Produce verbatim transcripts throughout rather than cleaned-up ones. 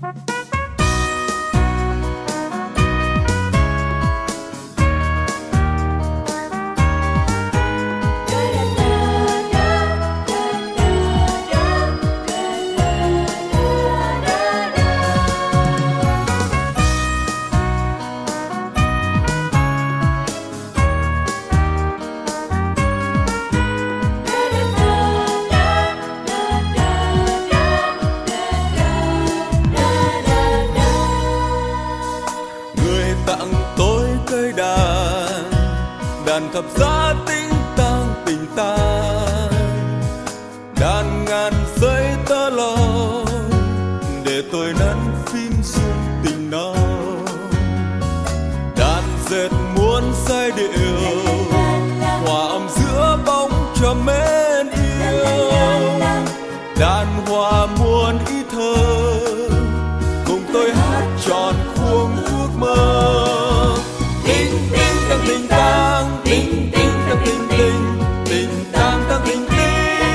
Đàn thập giá tinh tang tình ta, đàn ngàn giây tơ lo để tôi nắn phim xuân tình nó. Đàn dệt muôn giai điệu hòa âm giữa bóng trầm mến yêu. Đàn hòa muôn ý thơ cùng tôi hát tròn khuôn ước mơ. Tinh tinh tang tinh tang, tinh tinh tang tinh tinh, tinh tang tang tinh tinh.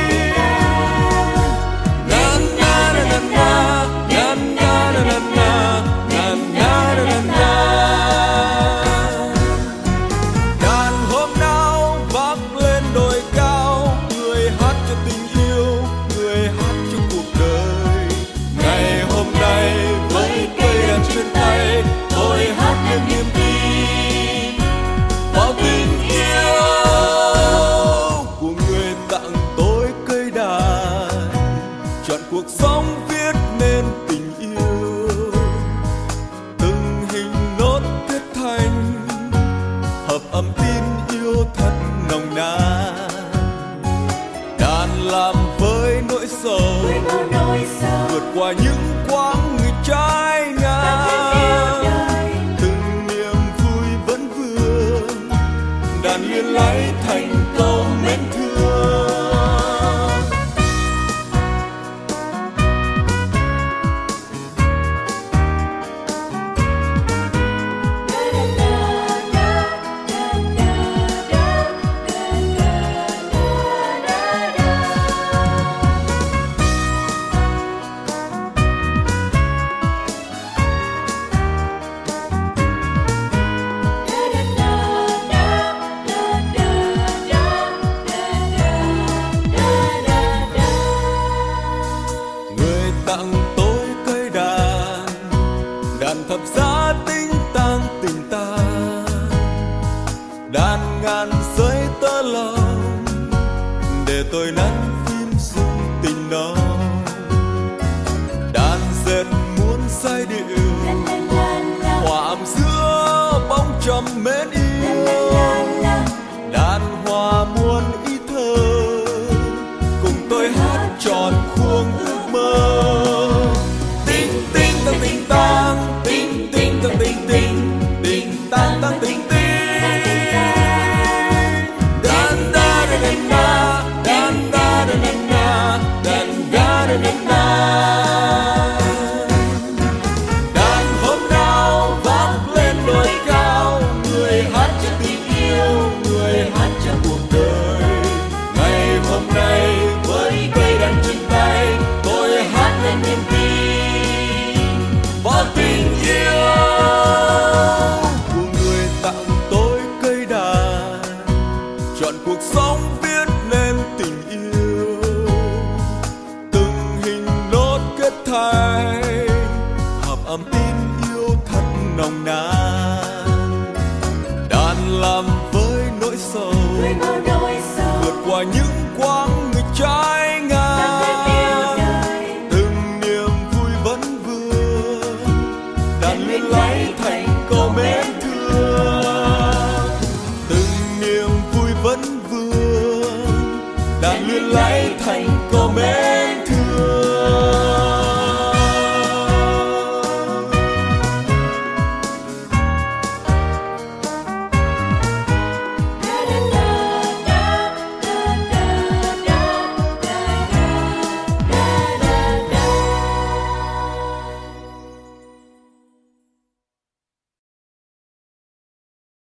Na na na na na, na na na na na, na na na na na. Đàn hôm nào vác lên đồi cao, người hát cho tình yêu, người hát cho cuộc đời. Ngày hôm nay với cây đàn trên tay, tôi hát lên niềm tin. Cuộc sống viết nên tình yêu, từng hình nốt kết thành, hợp âm tin yêu thật nồng nàn. Đàn làm với nỗi sầu, vượt qua những quãng người trái ngang. Từng niềm vui vẫn vương, đàn luyến lấy thành câu mến thương. Tặng tôi cây đàn, đàn thập giá tinh tang tình ta, đàn ngàn giây tơ lòng để tôi nắn phim xuân tình nó. Đàn dệt muôn giai điệu hòa âm giữa bóng trầm mến yêu. Đàn hòa muôn ý thơ cùng tôi hát tròn khuôn ước mơ. Tinh tinh tang tinh tang, tinh tinh tang tinh tinh, tinh tang tang tinh tinh. Dan da da da da, dan da da da da, dan da da da da. Đàn hôm nào vác lên đồi cao, người hát cho tình yêu, người hát cho cuộc đời. Ngày hôm nay với cây đàn trên tay, tôi hát lên niềm tin và tình yêu của người tặng tôi cây đàn. Chọn cuộc sống viết nên tình yêu, từng hình nốt kết thành, hợp âm tin yêu thật nồng nàn. Đàn làm với nỗi sầu, vượt qua những quãng người trái ngang. Từng niềm vui vẫn vương, đàn luyến lấy thành câu mến thương. Từng niềm vui vẫn vương, đàn luyến lấy thành câu mến